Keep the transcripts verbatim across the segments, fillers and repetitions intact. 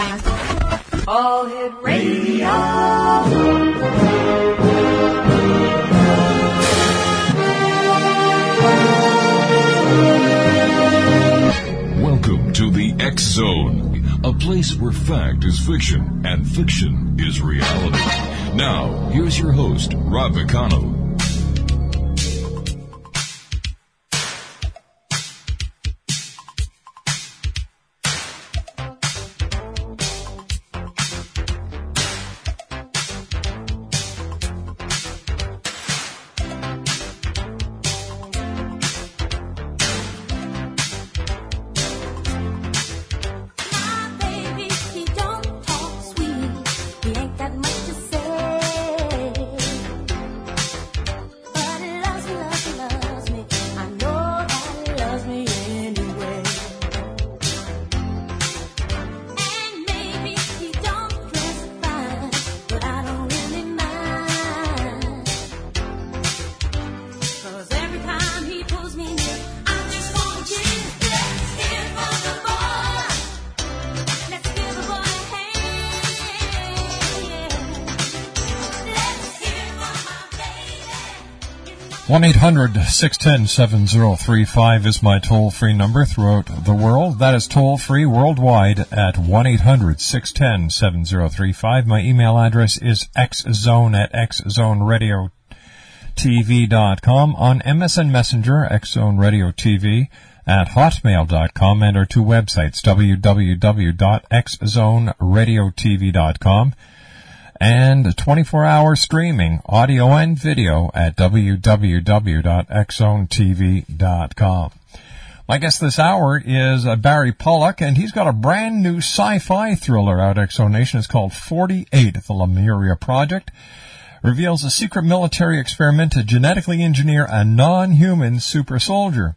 All Hit Radio. Welcome to the X Zone, a place where fact is fiction and fiction is reality. Now, here's your host, Rob Vicano. one eight hundred six one zero seven zero three five is my toll-free number throughout the world. That is toll-free worldwide at one eight hundred six one zero seven zero three five. My email address is xzone at x zone radio t v dot com. On M S N Messenger, Xzone Radio T V at hotmail dot com, and our two websites, w w w dot x zone radio t v dot com. And twenty-four hour streaming, audio and video at w w w dot x zone t v dot com. My guest this hour is uh, Barry Pollock, and he's got a brand new sci-fi thriller out at X Zone Nation. It's called forty-eight, The Lemuria Project. Reveals a secret military experiment to genetically engineer a non-human super soldier.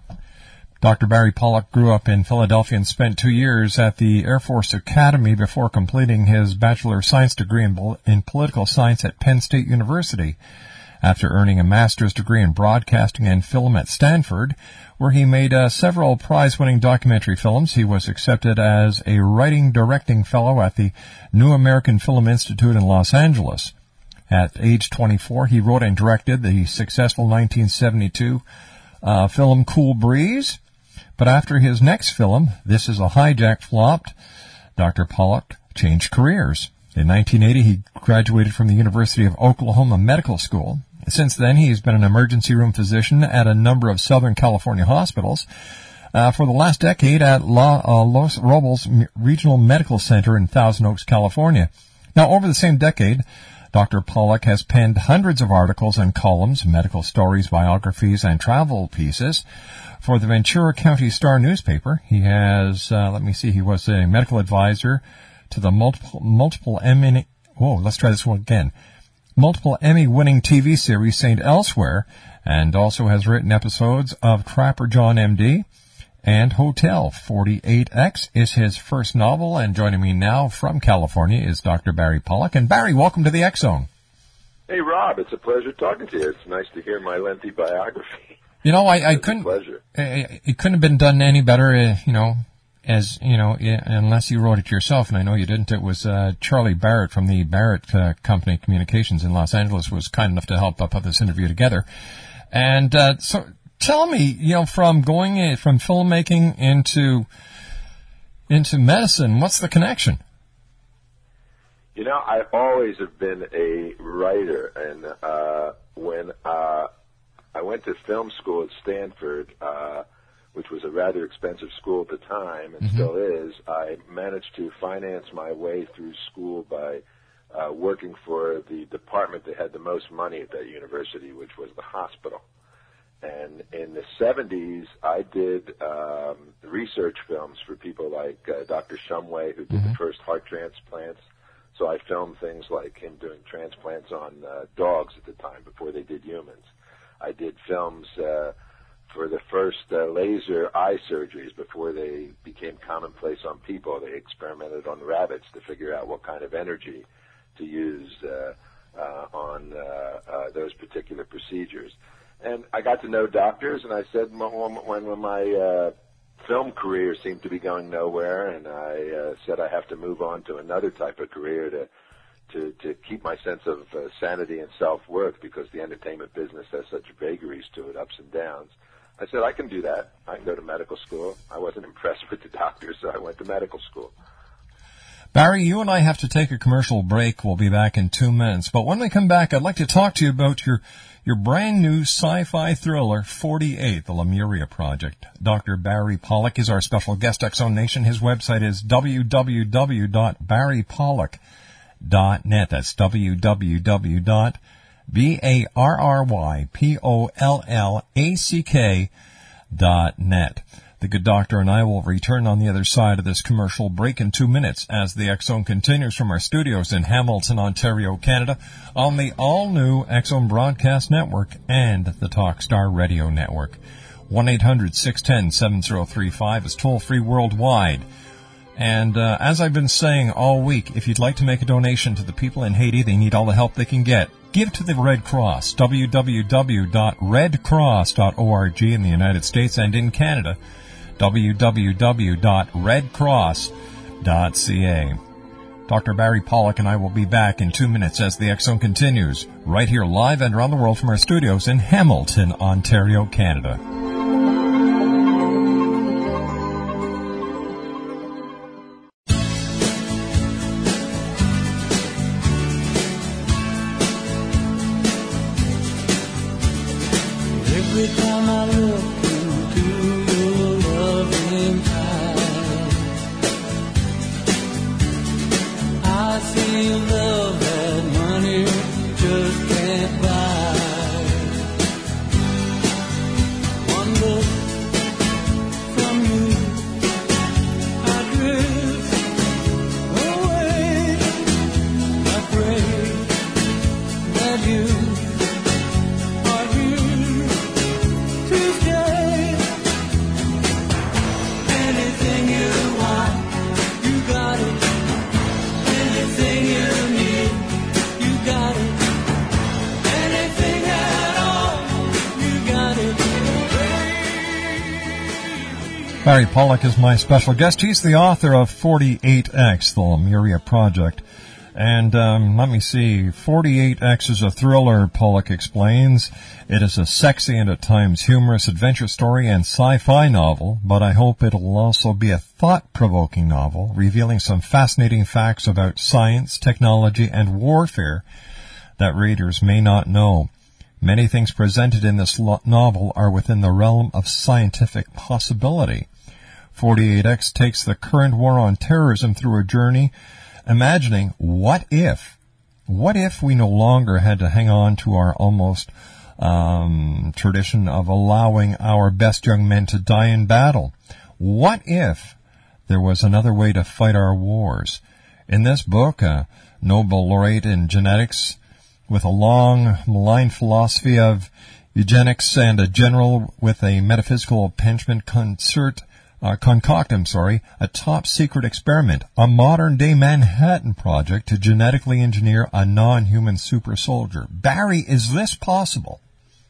Doctor Barry Pollock grew up in Philadelphia and spent two years at the Air Force Academy before completing his Bachelor of Science degree in, in Political Science at Penn State University. After earning a master's degree in broadcasting and film at Stanford, where he made uh, several prize-winning documentary films, he was accepted as a writing-directing fellow at the New American Film Institute in Los Angeles. At age twenty-four, he wrote and directed the successful nineteen seventy-two uh, film Cool Breeze. But after his next film, This Is a Hijack, flopped, Doctor Pollock changed careers. In nineteen eighty, he graduated from the University of Oklahoma Medical School. Since then, he's been an emergency room physician at a number of Southern California hospitals. Uh, for the last decade at La, uh, Los Robles Regional Medical Center in Thousand Oaks, California. Now, over the same decade, Doctor Pollock has penned hundreds of articles and columns, medical stories, biographies, and travel pieces for the Ventura County Star newspaper. He has, uh, let me see, he was a medical advisor to the multiple, multiple Emmy, whoa, let's try this one again, multiple Emmy-winning T V series Saint Elsewhere, and also has written episodes of Trapper John M D and Hotel. forty-eight X is his first novel, and joining me now from California is Doctor Barry Pollock. And Barry, welcome to the X Zone. Hey, Rob, it's a pleasure talking to you. It's nice to hear my lengthy biography. You know, I, I couldn't. Pleasure. It couldn't have been done any better. Uh, you know, as you know, unless you wrote it yourself, and I know you didn't. It was uh, Charlie Barrett from the Barrett uh, Company Communications in Los Angeles was kind enough to help uh, put this interview together. And uh, so, tell me, you know, from going in, from filmmaking into into medicine, what's the connection? You know, I always have been a writer, and uh, when uh, I went to film school at Stanford, uh, which was a rather expensive school at the time, and mm-hmm. still is, I managed to finance my way through school by uh, working for the department that had the most money at that university, which was the hospital. And in the seventies, I did um, research films for people like uh, Doctor Shumway, who did mm-hmm. the first heart transplants. So I filmed things like him doing transplants on uh, dogs at the time before they did humans. I did films uh, for the first uh, laser eye surgeries before they became commonplace on people. They experimented on rabbits to figure out what kind of energy to use uh, uh, on uh, uh, those particular procedures. And I got to know doctors, and I said when, when, when my uh, film career seemed to be going nowhere, and I uh, said I have to move on to another type of career to to, to keep my sense of uh, sanity and self-worth, because the entertainment business has such vagaries to it, ups and downs. I said, I can do that. I can go to medical school. I wasn't impressed with the doctors, so I went to medical school. Barry, you and I have to take a commercial break. We'll be back in two minutes. But when we come back, I'd like to talk to you about your your brand new sci-fi thriller, forty-eight, The Lemuria Project. Doctor Barry Pollock is our special guest, X Zone Nation. His website is w w w dot barry pollock dot net. That's w w w dot barry pollock dot net. The good doctor and I will return on the other side of this commercial break in two minutes as the X Zone continues from our studios in Hamilton, Ontario, Canada, on the all-new X Zone Broadcast Network and the Talkstar Radio Network. one eight hundred six one zero seven zero three five is toll-free worldwide. And uh, as I've been saying all week, if you'd like to make a donation to the people in Haiti, they need all the help they can get. Give to the Red Cross, w w w dot red cross dot org in the United States, and in Canada, w w w dot red cross dot c a. Doctor Barry Pollock and I will be back in two minutes as the X Zone continues, right here live and around the world from our studios in Hamilton, Ontario, Canada. Every time I look into your loving eyes, I see love that money just can't buy. One look from you, I drift away. I pray that you are here to stay. Anything you want, you got it. Anything you need, you got it. Anything at all, you got it. Barry Pollock is my special guest. He's the author of forty-eight X, The Lemuria Project. And um, let me see, forty-eight X is a thriller, Pollock explains. It is a sexy and at times humorous adventure story and sci-fi novel, but I hope it'll also be a thought-provoking novel, revealing some fascinating facts about science, technology, and warfare that readers may not know. Many things presented in this lo- novel are within the realm of scientific possibility. forty-eight X takes the current war on terrorism through a journey imagining what if, what if we no longer had to hang on to our almost um, tradition of allowing our best young men to die in battle? What if there was another way to fight our wars? In this book, a Nobel laureate in genetics with a long, malign philosophy of eugenics and a general with a metaphysical penchant concert Uh, concoct, I'm sorry, a top-secret experiment, a modern-day Manhattan Project to genetically engineer a non-human super soldier. Barry, is this possible?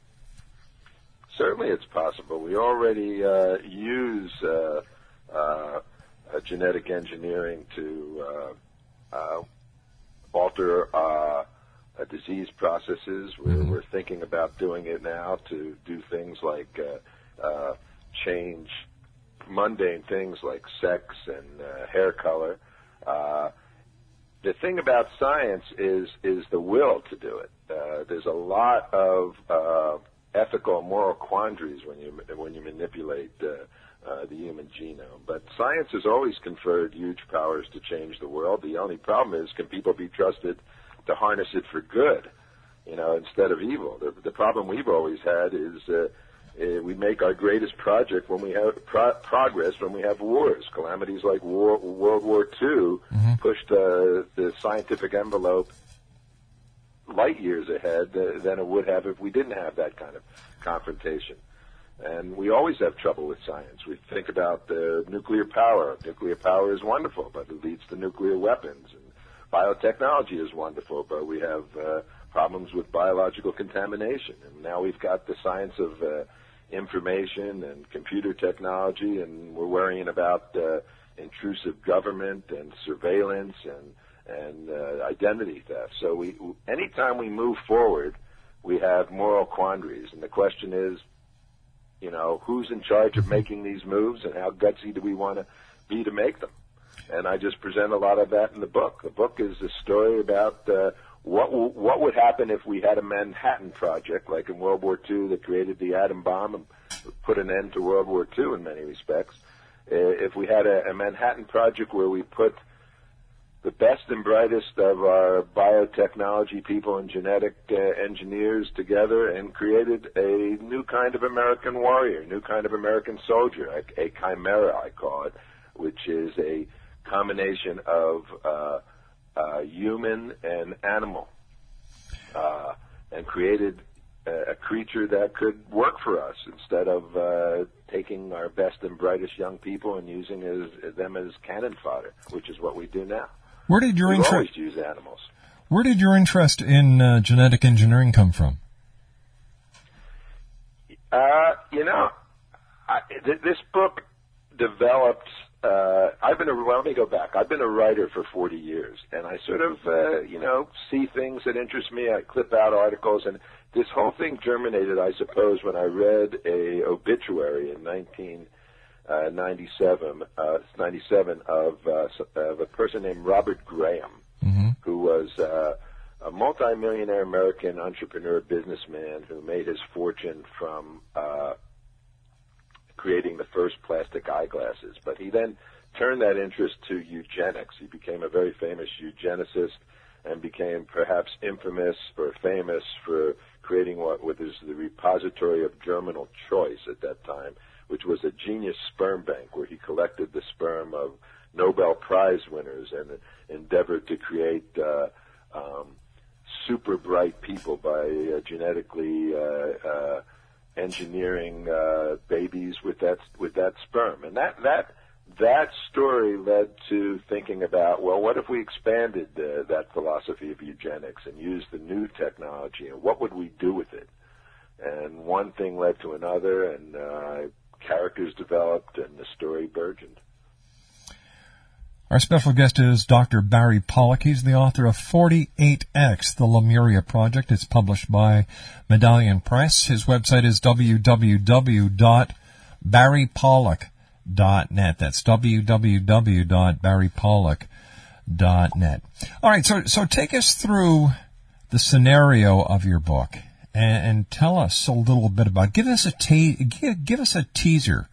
Certainly it's possible. We already uh, use uh, uh, uh, genetic engineering to uh, uh, alter uh, uh, disease processes. We're, Mm-hmm. we're thinking about doing it now to do things like uh, uh, change mundane things like sex and uh, hair color. Uh, the thing about science is is the will to do it. Uh, there's a lot of uh, ethical and moral quandaries when you when you manipulate uh, uh, the human genome. But science has always conferred huge powers to change the world. The only problem is, can people be trusted to harness it for good, you know, instead of evil? The, the problem we've always had is uh, uh, we make our greatest project when we have pro- progress when we have wars. Calamities like war, World War Two mm-hmm. pushed uh, the scientific envelope light years ahead uh, than it would have if we didn't have that kind of confrontation. And we always have trouble with science. We think about uh, nuclear power. Nuclear power is wonderful, but it leads to nuclear weapons. And biotechnology is wonderful, but we have uh, problems with biological contamination. And now we've got the science of uh, information and computer technology, and we're worrying about uh, intrusive government and surveillance and and uh, identity theft. So we, anytime we move forward, we have moral quandaries, and the question is, you know, who's in charge of making these moves, and how gutsy do we want to be to make them? And I just present a lot of that in the book. The book is a story about uh, what w- what would happen if we had a Manhattan Project, like in World War Two, that created the atom bomb and put an end to World War Two in many respects. Uh, if we had a, a Manhattan Project where we put the best and brightest of our biotechnology people and genetic uh, engineers together and created a new kind of American warrior, new kind of American soldier, a, a chimera, I call it, which is a combination of uh, uh, human and animal, uh, and created a, a creature that could work for us instead of uh, taking our best and brightest young people and using as, them as cannon fodder, which is what we do now. Where did your we interest? always use animals. Where did your interest in uh, genetic engineering come from? Uh, you know, I, th- this book developed. Uh, I've been a, well, let me go back. I've been a writer for forty years, and I sort of, uh, you know, see things that interest me. I clip out articles, and this whole thing germinated, I suppose, when I read a obituary in nineteen ninety-seven, uh, ninety-seven of, uh, of a person named Robert Graham, mm-hmm. who was uh, a multimillionaire American entrepreneur businessman who made his fortune from uh, creating the first plastic eyeglasses. But he then turned that interest to eugenics. He became a very famous eugenicist and became perhaps infamous or famous for creating what was the repository of germinal choice at that time, which was a genius sperm bank where he collected the sperm of Nobel Prize winners and endeavored to create uh, um, super bright people by uh, genetically uh, uh, engineering uh, babies with that with that sperm. And that that that story led to thinking about, well, what if we expanded uh, that philosophy of eugenics and used the new technology, and what would we do with it? And one thing led to another, and uh, characters developed, and the story burgeoned. Our special guest is Doctor Barry Pollock. He's the author of forty-eight X, The Lemuria Project. It's published by Medallion Press. His website is w w w dot barry pollock dot net. That's w w w dot barry pollock dot net. All right, so so take us through the scenario of your book and, and tell us a little bit about. Give us a ta- give, give us a teaser.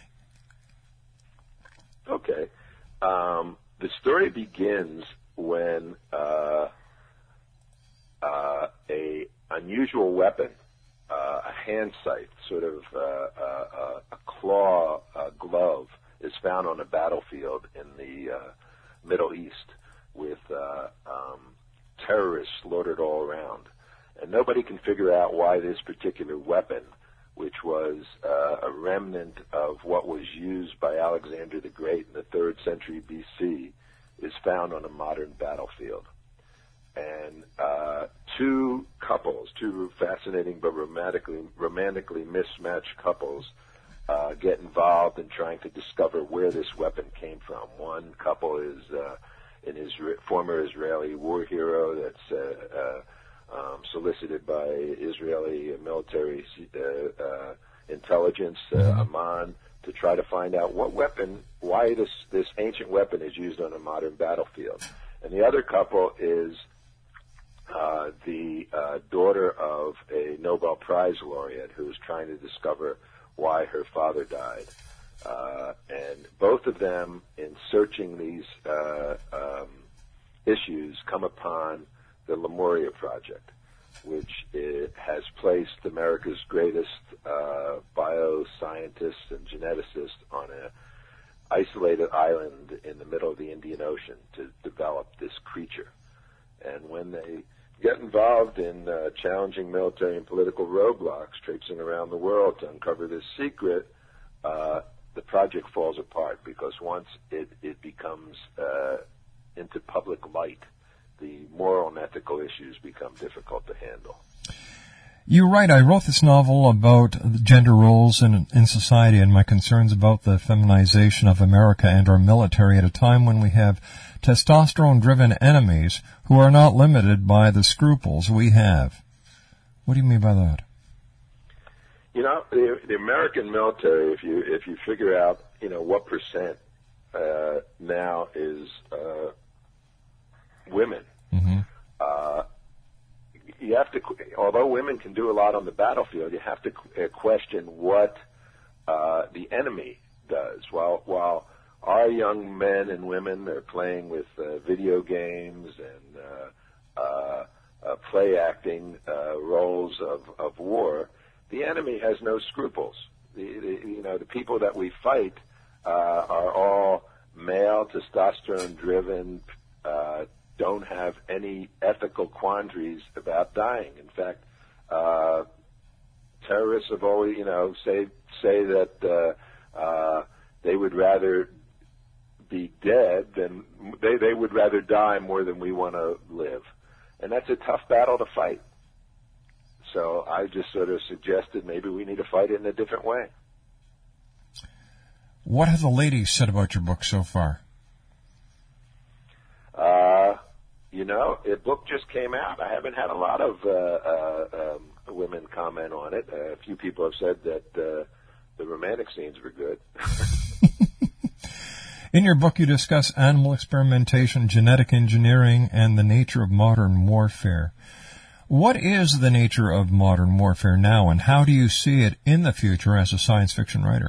Okay. Um, the story begins when uh, uh, a unusual weapon, uh, a hand scythe, sort of uh, uh, a claw uh, glove, is found on a battlefield in the uh, Middle East with uh, um, terrorists slaughtered all around. And nobody can figure out why this particular weapon, which was uh, a remnant of what was used by Alexander the Great in the third century B C, is found on a modern battlefield. And uh, two couples, two fascinating but romantically, romantically mismatched couples, uh, get involved in trying to discover where this weapon came from. One couple is uh, an Isra- former Israeli war hero that's uh, uh, Um, solicited by Israeli military uh, uh, intelligence, uh, Amman, to try to find out what weapon, why this, this ancient weapon is used on a modern battlefield. And the other couple is uh, the uh, daughter of a Nobel Prize laureate who is trying to discover why her father died. Uh, and both of them, in searching these uh, um, issues, come upon the Lemuria Project, which it has placed America's greatest uh, bioscientists and geneticists on an isolated island in the middle of the Indian Ocean to develop this creature. And when they get involved in uh, challenging military and political roadblocks, traipsing around the world to uncover this secret, uh, the project falls apart, because once it, it becomes uh, into public light, the moral and ethical issues become difficult to handle. You write, I wrote this novel about gender roles in, in society and my concerns about the feminization of America and our military at a time when we have testosterone-driven enemies who are not limited by the scruples we have. What do you mean by that? You know, the, the American military, if you if you figure out, you know, what percent uh, now is uh, women, mm-hmm. uh, you have to, although women can do a lot on the battlefield, you have to question what uh, the enemy does. While while our young men and women are playing with uh, video games and uh, uh, uh, play acting uh, roles of, of war, the enemy has no scruples. The, the, you know, the people that we fight uh, are all male, testosterone-driven, uh, don't have any ethical quandaries about dying. In fact, uh, terrorists have always, you know, say say that uh, uh, they would rather be dead than they they would rather die more than we want to live, and that's a tough battle to fight. So I just sort of suggested maybe we need to fight it in a different way. What have the ladies said about your book so far? Uh, you know, the book just came out. I haven't had a lot of uh, uh, um, women comment on it. Uh, a few people have said that uh, the romantic scenes were good. In your book, you discuss animal experimentation, genetic engineering, and the nature of modern warfare. What is the nature of modern warfare now, and how do you see it in the future as a science fiction writer?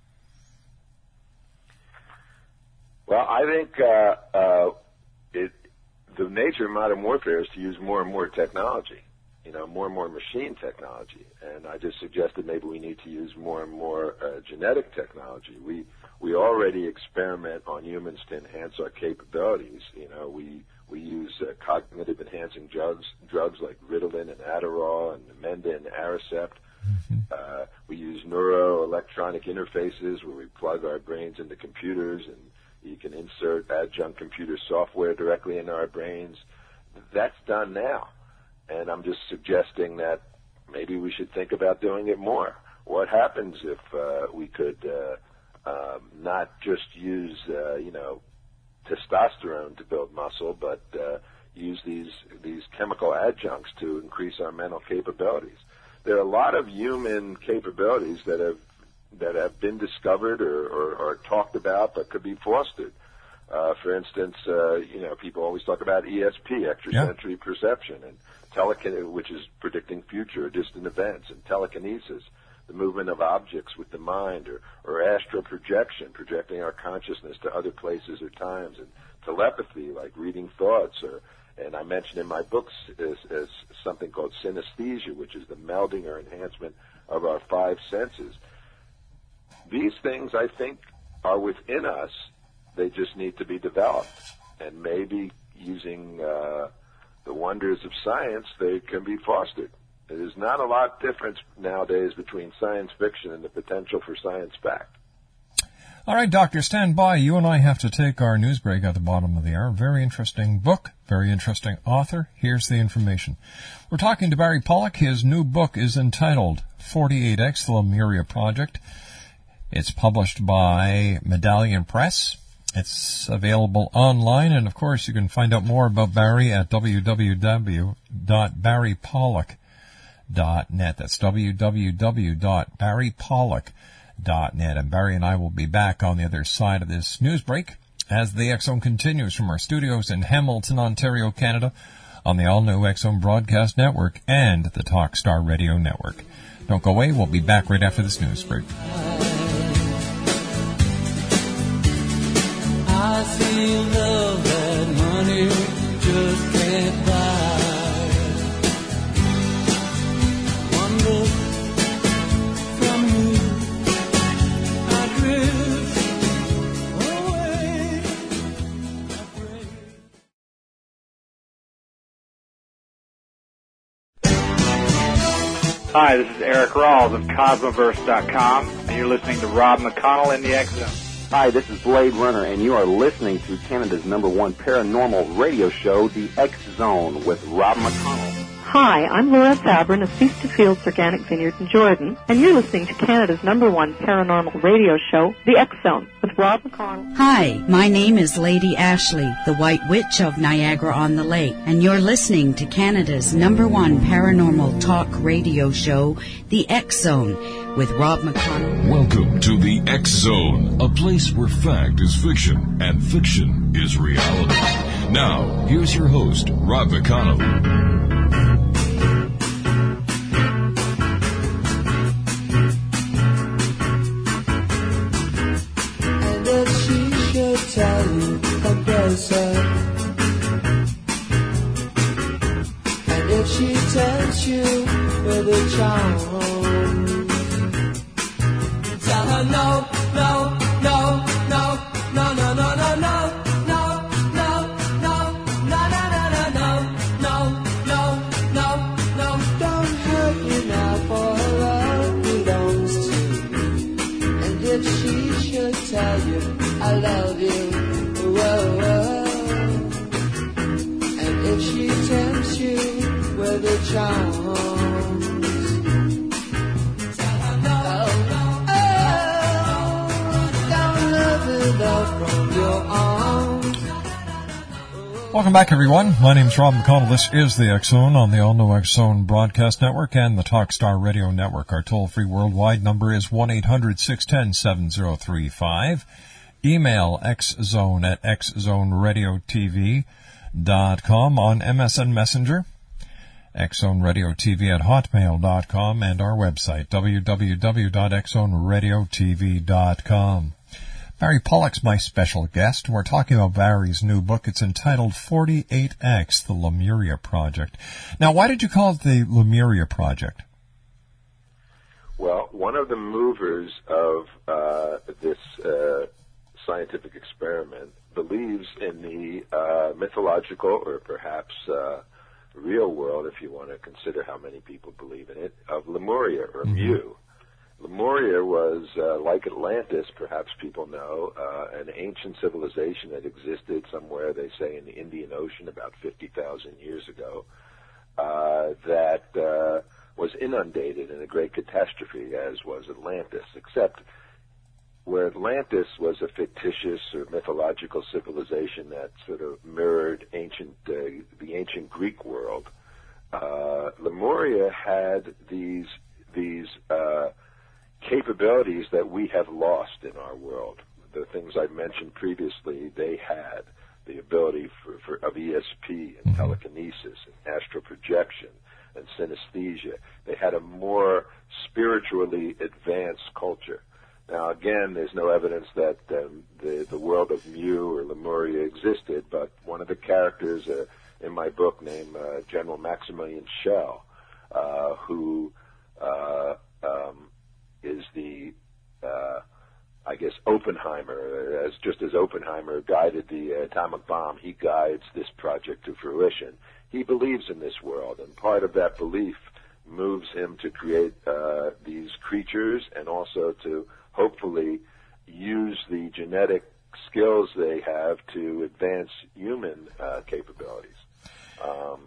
Well, I think uh, uh, it, the nature of modern warfare is to use more and more technology, you know, more and more machine technology. And I just suggested maybe we need to use more and more uh, genetic technology. We we already experiment on humans to enhance our capabilities. You know, we we use uh, cognitive enhancing drugs, drugs like Ritalin and Adderall and Namenda and Aricept. Mm-hmm. Uh, we use neuroelectronic interfaces where we plug our brains into computers, and you can insert adjunct computer software directly into our brains. That's done now. And I'm just suggesting that maybe we should think about doing it more. What happens if uh, we could uh, um, not just use, uh, you know, testosterone to build muscle, but uh, use these these chemical adjuncts to increase our mental capabilities? There are a lot of human capabilities that have that have been discovered or, or, or talked about but could be fostered. Uh, for instance, uh, you know, people always talk about E S P, extrasensory yeah. perception, and telekin, which is predicting future or distant events, and telekinesis, the movement of objects with the mind, or, or astral projection, projecting our consciousness to other places or times, and telepathy, like reading thoughts, or and I mentioned in my books as, as something called synesthesia, which is the melding or enhancement of our five senses. These things, I think, are within us. They just need to be developed. And maybe using uh, the wonders of science, they can be fostered. There's not a lot difference nowadays between science fiction and the potential for science fact. All right, Doctor, stand by. You and I have to take our news break at the bottom of the hour. Very interesting book, very interesting author. Here's the information. We're talking to Barry Pollock. His new book is entitled forty-eight X, The Lemuria Project. It's published by Medallion Press. It's available online, and of course you can find out more about Barry at w w w dot barry pollock dot net. That's w w w dot barry pollock dot net. And Barry and I will be back on the other side of this news break as the X-Zone continues from our studios in Hamilton, Ontario, Canada, on the all-new X-Zone Broadcast Network and the Talkstar Radio Network. Don't go away. We'll be back right after this news break. I feel love that money just can't buy. One look from you, I drift away. I pray. Hi, this is Eric Rawls of Cosmoverse dot com, and you're listening to Rob McConnell in the X-Zone. Hi, this is Blade Runner, and you are listening to Canada's number one paranormal radio show, The X-Zone, with Rob McConnell. Hi, I'm Laura Sabrin of Feast to Fields Organic Vineyard in Jordan, and you're listening to Canada's number one paranormal radio show, The X-Zone, with Rob McConnell. Hi, my name is Lady Ashley, the White Witch of Niagara-on-the-Lake, and you're listening to Canada's number one paranormal talk radio show, The X-Zone, with Rob McConnell. Welcome to The X-Zone, a place where fact is fiction and fiction is reality. Now, here's your host, Rob McConnell. Tell you come closer, and if she tempts you with a charm, tell her no, no, no, no, no, no, no, no, no. Tell you I love you, whoa, whoa. And if she tempts you with a charms, tell her no, no, oh, don't love it up from your arms. Welcome back, everyone. My name's Rob McConnell. This is the X-Zone on the all-new X-Zone Broadcast Network and the Talkstar Radio Network. Our toll-free worldwide number is one eight hundred six one zero seven zero three five. Email xzone at x zone radio t v dot com, on M S N Messenger, x zone radio t v at hotmail dot com, and our website, w w w dot x zone radio t v dot com. Barry Pollock's my special guest. We're talking about Barry's new book. It's entitled forty-eight X, The Lemuria Project. Now, why did you call it the Lemuria Project? Well, one of the movers of uh, this uh, scientific experiment believes in the uh, mythological, or perhaps uh, real world, if you want to consider how many people believe in it, of Lemuria, or mm-hmm. Mu. Lemuria was, uh, like Atlantis, perhaps people know, uh, an ancient civilization that existed somewhere, they say, in the Indian Ocean about fifty thousand years ago, uh, that uh, was inundated in a great catastrophe, as was Atlantis, except where Atlantis was a fictitious or mythological civilization that sort of mirrored ancient, uh, the ancient Greek world. Uh, Lemuria had these, these, uh, capabilities that we have lost in our world. The things I mentioned previously, they had the ability for, for of E S P and telekinesis and astral projection and synesthesia. They had a more spiritually advanced culture. Now, again, there's no evidence that um, the, the world of Mu or Lemuria existed, but one of the characters uh, in my book named uh, General Maximilian Schell, uh, who uh, um, is the, uh, I guess, Oppenheimer, as just as Oppenheimer guided the uh, atomic bomb, he guides this project to fruition. He believes in this world, and part of that belief moves him to create uh, these creatures and also to hopefully use the genetic skills they have to advance human uh, capabilities. Um,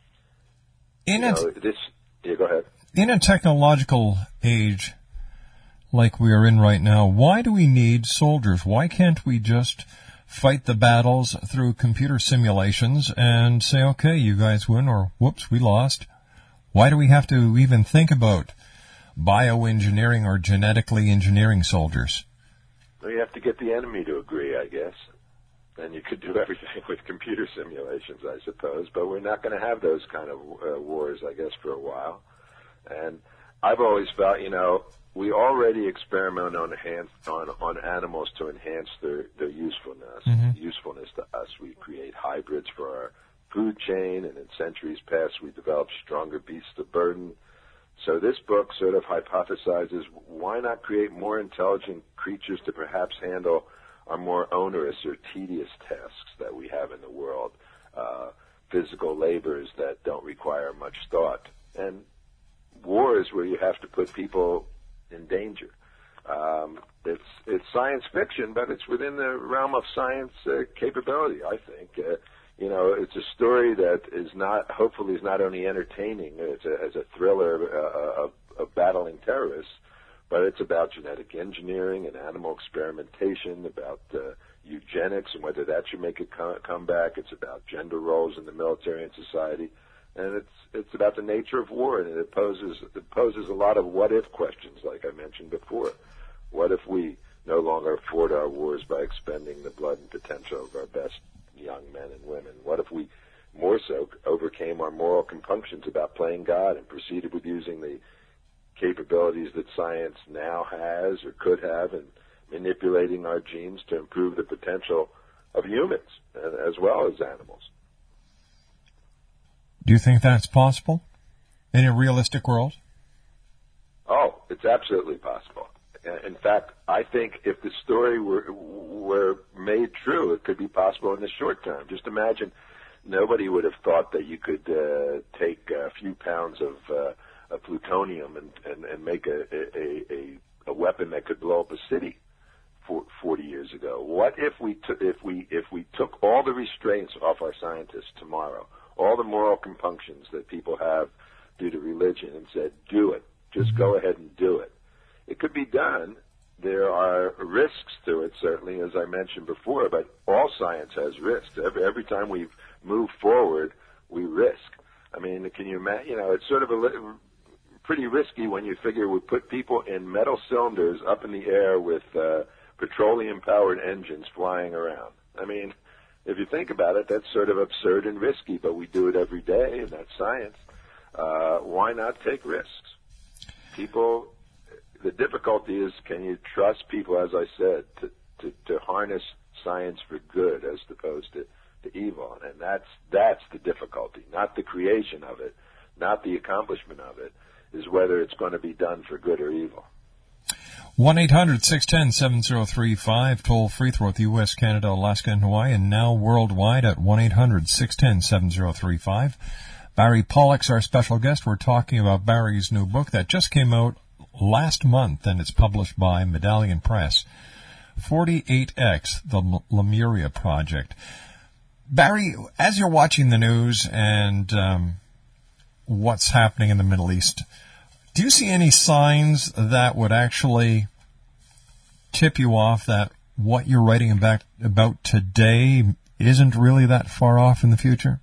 in you a, know, this, yeah, go ahead. In a technological age like we are in right now, why do we need soldiers? Why can't we just fight the battles through computer simulations and say, okay, you guys win, or whoops, we lost? Why do we have to even think about bioengineering or genetically engineering soldiers? Well, you have to get the enemy to agree, I guess. And you could do everything with computer simulations, I suppose, but we're not going to have those kind of uh, wars, I guess, for a while. And I've always felt, you know, we already experiment on enhance, on, on animals to enhance their, their usefulness, mm-hmm. usefulness to us. We create hybrids for our food chain, and in centuries past we developed stronger beasts of burden. So this book sort of hypothesizes, why not create more intelligent creatures to perhaps handle our more onerous or tedious tasks that we have in the world, uh, physical labors that don't require much thought, and wars where you have to put people in danger. Um, it's it's science fiction, but it's within the realm of science uh, capability, I think. Uh, you know, it's a story that is not, hopefully is not only entertaining as a, as a thriller uh, of, of battling terrorists, but it's about genetic engineering and animal experimentation, about uh, eugenics and whether that should make a co- comeback. It's about gender roles in the military and society, and it's it's about the nature of war, and it poses it poses a lot of what-if questions, like I mentioned before. What if we no longer fought our wars by expending the blood and potential of our best young men and women? What if we more so overcame our moral compunctions about playing God and proceeded with using the capabilities that science now has or could have in manipulating our genes to improve the potential of humans as well as animals? Do you think that's possible in a realistic world? Oh, it's absolutely possible. In fact, I think if the story were were made true, it could be possible in the short term. Just imagine, nobody would have thought that you could uh, take a few pounds of, uh, of plutonium and, and, and make a, a, a, a weapon that could blow up a city for forty years ago. What if we t- if we if we took all the restraints off our scientists tomorrow, all the moral compunctions that people have due to religion, and said, do it, just go ahead and do it? It could be done. There are risks to it, certainly, as I mentioned before, but all science has risks. Every, every time we move forward, we risk. I mean, can you imagine, you know, it's sort of a li- pretty risky when you figure we put people in metal cylinders up in the air with uh, petroleum-powered engines flying around. I mean, if you think about it, that's sort of absurd and risky, but we do it every day, and that's science. Uh, why not take risks? People... The difficulty is, can you trust people, as I said, to, to, to harness science for good as opposed to, to evil? And that's that's the difficulty, not the creation of it, not the accomplishment of it, is whether it's going to be done for good or evil. one eight hundred six one zero seven zero three five, toll free throughout the U S, Canada, Alaska, and Hawaii, and now worldwide at one eight hundred six one zero seven zero three five. Barry Pollock's our special guest. We're talking about Barry's new book that just came out last month, and it's published by Medallion Press, forty-eight X, the Lemuria Project. Barry, as you're watching the news and um, what's happening in the Middle East, do you see any signs that would actually tip you off that what you're writing about, about today isn't really that far off in the future?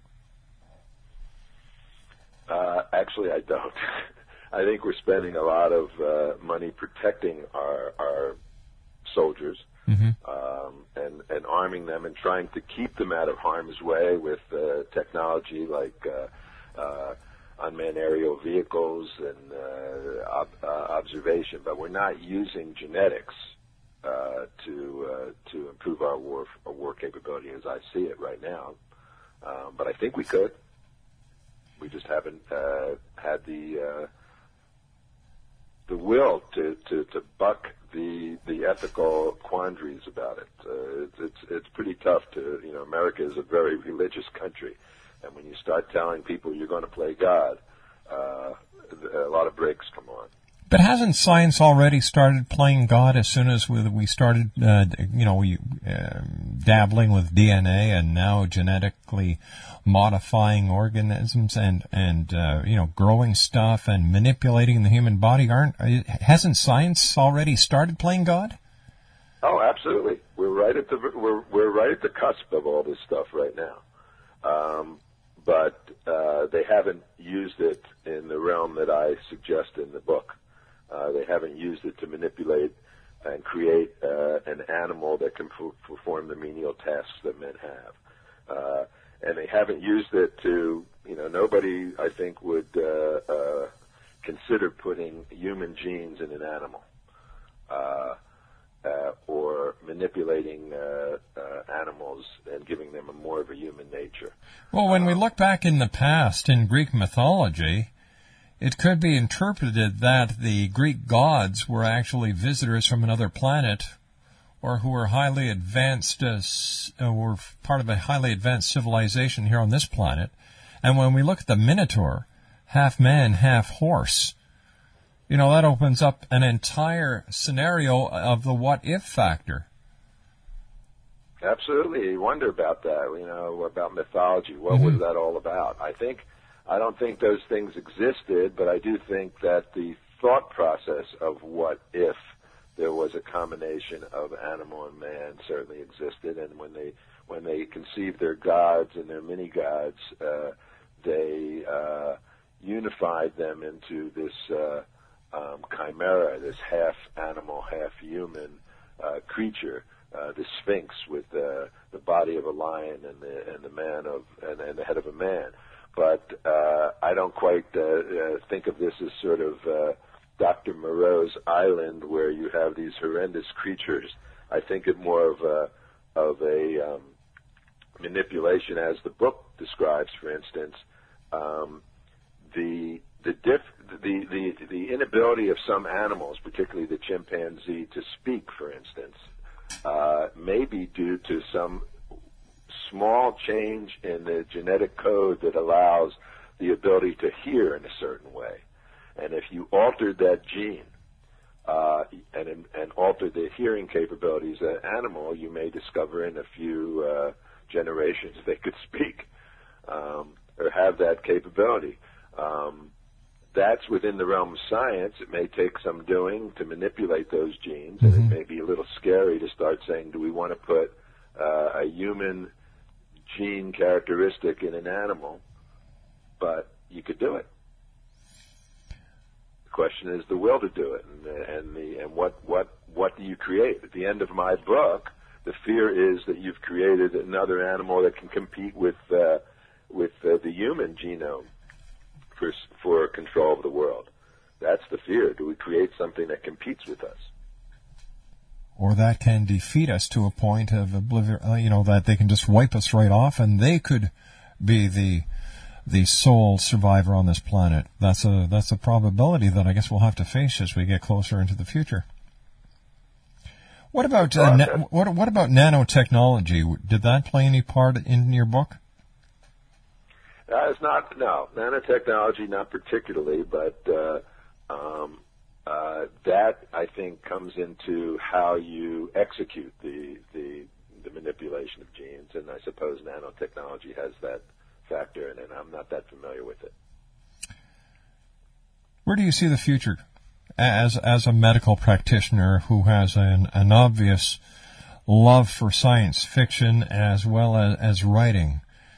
Uh, actually, I don't. I think we're spending a lot of uh, money protecting our, our soldiers, mm-hmm. um, and, and arming them and trying to keep them out of harm's way with uh, technology like uh, uh, unmanned aerial vehicles and uh, ob- uh, observation. But we're not using genetics uh, to uh, to improve our war our war capability as I see it right now. Um, but I think we could. We just haven't uh, had the uh, the will to, to, to buck the the ethical quandaries about it. Uh, it's, it's it's pretty tough to, you know, America is a very religious country, and when you start telling people you're going to play God, uh, a lot of breaks come on. But hasn't science already started playing God as soon as we, we started, uh, you know, we, uh, dabbling with D N A and now genetically modifying organisms and, and uh, you know, growing stuff and manipulating the human body? Aren't hasn't science already started playing God? Oh, absolutely. We're right at the we're we're right at the cusp of all this stuff right now. Um, but uh, they haven't used it in the realm that I suggest in the book. Uh, they haven't used it to manipulate and create uh, an animal that can f- perform the menial tasks that men have. Uh, and they haven't used it to, you know, nobody, I think, would uh, uh, consider putting human genes in an animal uh, uh, or manipulating uh, uh, animals and giving them a more of a human nature. Well, when um, we look back in the past in Greek mythology, it could be interpreted that the Greek gods were actually visitors from another planet, or who were highly advanced, uh, uh, were part of a highly advanced civilization here on this planet. And when we look at the Minotaur, half man, half horse, you know, that opens up an entire scenario of the what-if factor. Absolutely, you wonder about that. You know, about mythology. What Mm-hmm. was that all about? I think, I don't think those things existed, but I do think that the thought process of what if there was a combination of animal and man certainly existed. And when they when they conceived their gods and their mini gods, uh, they uh, unified them into this uh, um, chimera, this half animal, half human uh, creature. Uh, the Sphinx with uh, the body of a lion and the and the man of and, and the head of a man, but uh, I don't quite uh, uh, think of this as sort of uh, Doctor Moreau's island where you have these horrendous creatures. I think it more of a of a um, manipulation, as the book describes. For instance, um, the the diff the, the the inability of some animals, particularly the chimpanzee, to speak, for instance. Uh, may be due to some small change in the genetic code that allows the ability to hear in a certain way. And if you altered that gene uh, and, and altered the hearing capabilities of an animal, you may discover in a few uh, generations they could speak um, or have that capability. Um, That's within the realm of science. It may take some doing to manipulate those genes, and Mm-hmm. it may be a little scary to start saying, do we want to put uh, a human gene characteristic in an animal? But you could do it. The question is the will to do it, and, and, the, and what, what, what do you create? At the end of my book, the fear is that you've created another animal that can compete with, uh, with uh, the human genome. For, for control of the world. That's the fear. Do we create something that competes with us? Or that can defeat us to a point of oblivion, uh, you know, that they can just wipe us right off and they could be the the sole survivor on this planet. That's a that's a probability that I guess we'll have to face as we get closer into the future. What about uh, na- what what about nanotechnology? Did that play any part in your book? Uh, it's not, no, nanotechnology, not particularly, but uh, um, uh, that, I think, comes into how you execute the, the the manipulation of genes, and I suppose nanotechnology has that factor in it. I'm not that familiar with it. Where do you see the future as as a medical practitioner who has an, an obvious love for science fiction as well as, as writing?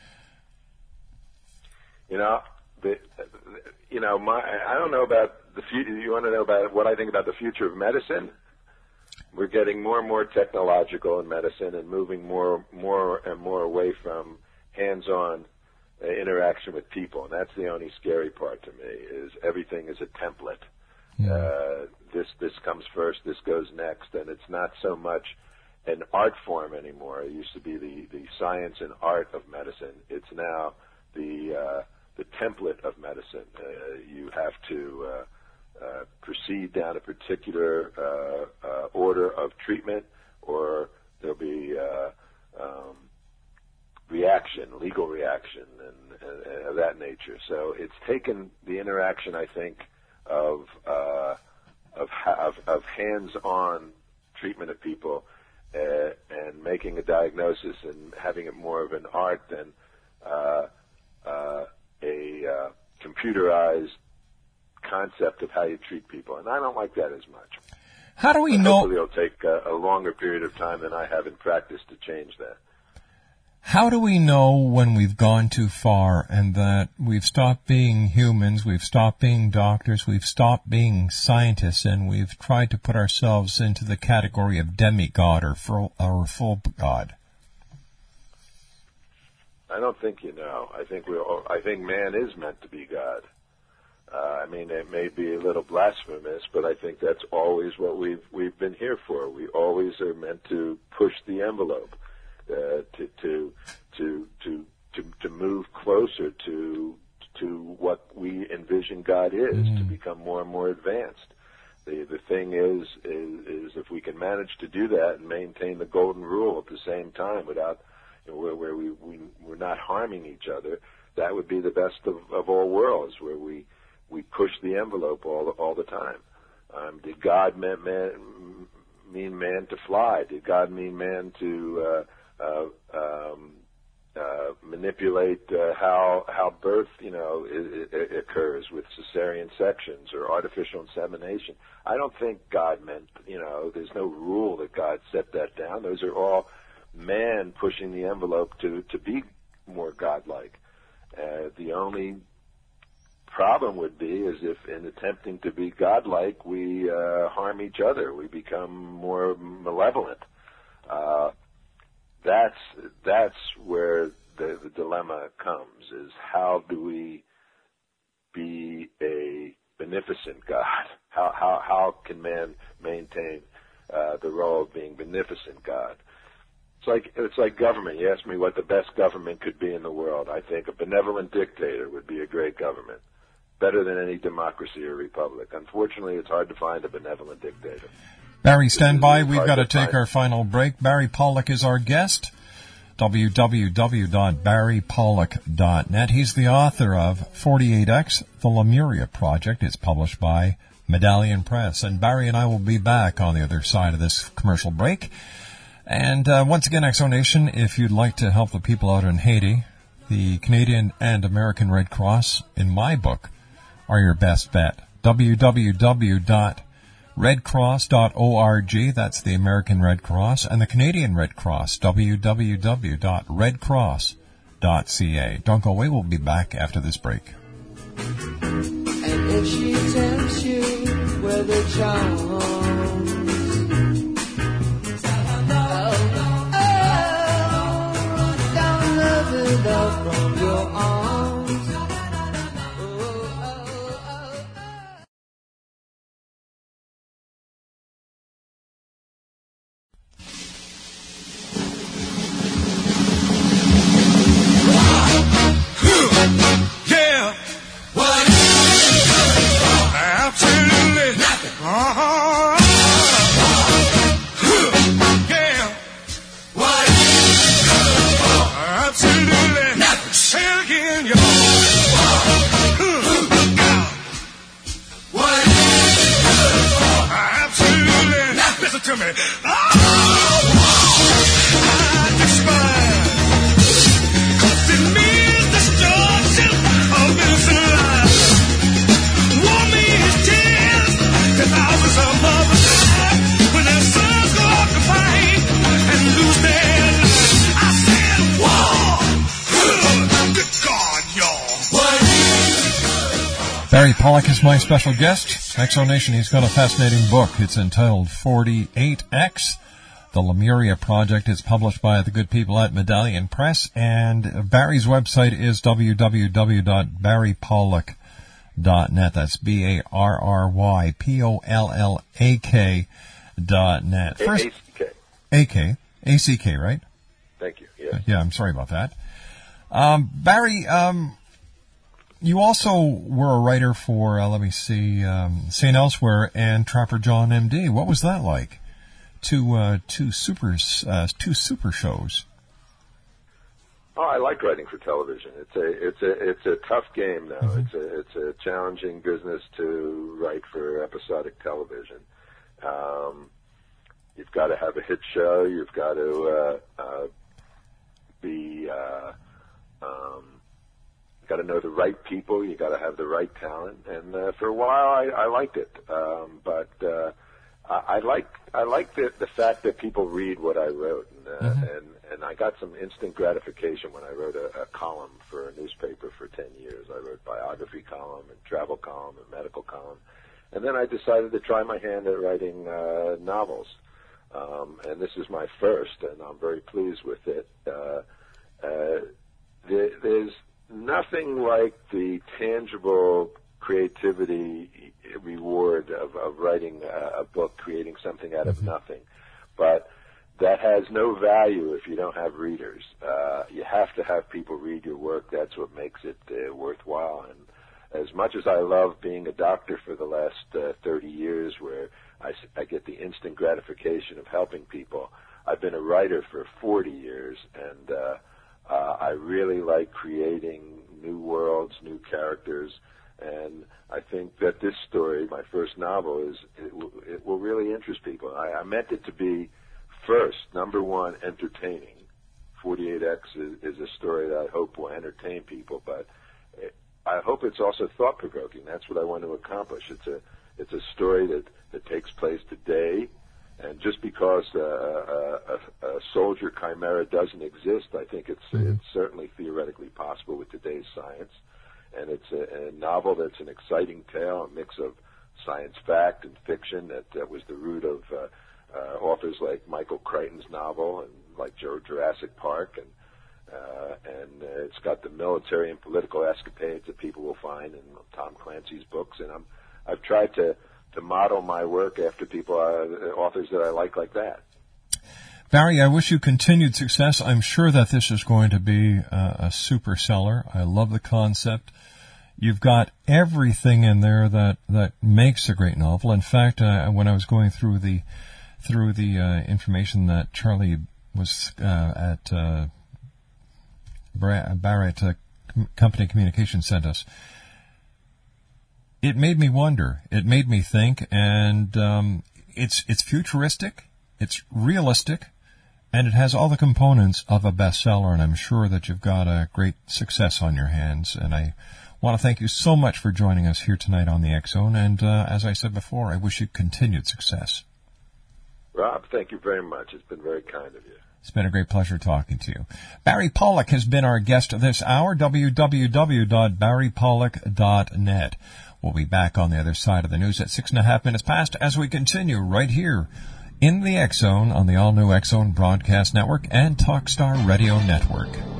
You know, the, you know, my, I don't know about the future. You want to know about what I think about the future of medicine? We're getting more and more technological in medicine and moving more, more and more away from hands-on uh, interaction with people. And that's the only scary part to me, is everything is a template. Yeah. Uh, this, this comes first, this goes next, and it's not so much an art form anymore. It used to be the, the science and art of medicine. It's now the, uh, the template of medicine. Uh, you have to uh, uh, proceed down a particular uh, uh, order of treatment, or there'll be uh, um, reaction, legal reaction, and, and, and of that nature. So it's taken the interaction, I think, of uh, of, of, of hands-on treatment of people uh, and making a diagnosis and having it more of an art than uh, uh, a uh, computerized concept of how you treat people, and I don't like that as much. How do we but know? Hopefully, it'll take a, a longer period of time than I have in practice to change that. How do we know when we've gone too far and that we've stopped being humans, we've stopped being doctors, we've stopped being scientists, and we've tried to put ourselves into the category of demigod or full, or full god? I don't think you know. I think we. I think man is meant to be God. Uh, I mean, it may be a little blasphemous, but I think that's always what we've we've been here for. We always are meant to push the envelope, uh, to, to to to to to move closer to to what we envision God is, mm-hmm. to become more and more advanced. The the thing is, is is if we can manage to do that and maintain the golden rule at the same time without. Where, where we, we, we're not harming each other, that would be the best of, of all worlds, where we, we push the envelope all, all the time. Um, did God mean man, mean man to fly? Did God mean man to uh, uh, um, uh, manipulate uh, how how birth, you know, I- I- occurs with cesarean sections or artificial insemination. I don't think God meant, you know, there's no rule that God set that down. Those are all man pushing the envelope to to be more godlike. Uh, the only problem would be is if in attempting to be godlike, we uh, harm each other. We become more malevolent. Uh, that's that's where the, the dilemma comes, is how do we be a beneficent God? How how how can man maintain uh, the role of being beneficent God? It's like it's like government. You ask me what the best government could be in the world. I think a benevolent dictator would be a great government, better than any democracy or republic. Unfortunately, it's hard to find a benevolent dictator. Barry, stand by. It's We've hard got to to take find. our final break. Barry Pollock is our guest. w w w dot barry pollock dot net. He's the author of forty-eight X, The Lemuria Project. It's published by Medallion Press. And Barry and I will be back on the other side of this commercial break. And uh, once again, X O Nation, if you'd like to help the people out in Haiti, the Canadian and American Red Cross, in my book, are your best bet. w w w dot red cross dot org, that's the American Red Cross, and the Canadian Red Cross, w w w dot red cross dot c a. Don't go away, we'll be back after this break. And if she tempts you with a charm, oh, oh, down love it up from your arms. Yeah. What? Absolutely nothing. Uh-huh. Yeah. What? Absolutely nothing. Say it again, you. What? Absolutely nothing. Listen to me. Oh, I despise. Barry Pollock is my special guest. X O Nation, he's got a fascinating book. It's entitled forty-eight X, The Lemuria Project. It's published by the good people at Medallion Press, and Barry's website is w w w dot barry pollock dot net. That's B A R R Y P O L L A K dot net. First, A C K. A K. A C K, right? Thank you. Yes. Yeah, I'm sorry about that. Um, Barry, um, you also were a writer for, uh, let me see, um, Saint Elsewhere and Trapper John M D. What was that like? Two, uh, two super, uh, two super shows. Oh, I like writing for television. It's a it's a it's a tough game now. Mm-hmm. It's a it's a challenging business to write for episodic television. Um, you've got to have a hit show. You've got to uh, uh, be uh, um, got to know the right people. You got to have the right talent. And uh, for a while, I, I liked it, um, but uh, I, I like I like the the fact that people read what I wrote, and uh, Mm-hmm. and, and I got some instant gratification when I wrote a, a column for a newspaper for ten years. I wrote biography column and travel column and medical column, and then I decided to try my hand at writing uh, novels. Um, and this is my first, and I'm very pleased with it. Uh, uh, there, there's nothing like the tangible creativity reward of, of writing a, a book, creating something out of Mm-hmm. nothing. But that has no value if you don't have readers. Uh, you have to have people read your work. That's what makes it uh, worthwhile. And as much as I love being a doctor for the last uh, thirty years, where I, I get the instant gratification of helping people, I've been a writer for forty years, and uh, uh, I really like creating new worlds, new characters, and I think that this story, my first novel, is it, w- it will really interest people. I, I meant it to be first, number one, entertaining, forty-eight X is, is a story that I hope will entertain people, but I hope it's also thought-provoking. That's what I want to accomplish. It's a it's a story that, that takes place today, and just because uh, a, a, a soldier chimera doesn't exist, I think it's mm-hmm. it's certainly theoretically possible with today's science. And it's a, a novel that's an exciting tale, a mix of science fact and fiction that, that was the root of uh, uh, authors like Michael Crichton's novel and like Jurassic Park, and uh, and uh, it's got the military and political escapades that people will find in Tom Clancy's books. And I'm I've tried to, to model my work after people, uh, authors that I like like that. Barry, I wish you continued success. I'm sure that this is going to be uh, a super seller. I love the concept. You've got everything in there that, that makes a great novel. In fact, uh, when I was going through the through the uh, information that Charlie was uh, at uh, Barrett uh, Company Communications sent us, it made me wonder. It made me think, and um, it's it's futuristic, it's realistic, and it has all the components of a bestseller. And I'm sure that you've got a great success on your hands. And I want to thank you so much for joining us here tonight on the X-Zone. And uh, as I said before, I wish you continued success. Rob, thank you very much. It's been very kind of you. It's been a great pleasure talking to you. Barry Pollock has been our guest this hour, w w w dot barry pollock dot net. We'll be back on the other side of the news at six and a half minutes past as we continue right here in the X-Zone on the all-new X-Zone Broadcast Network and Talkstar Radio Network.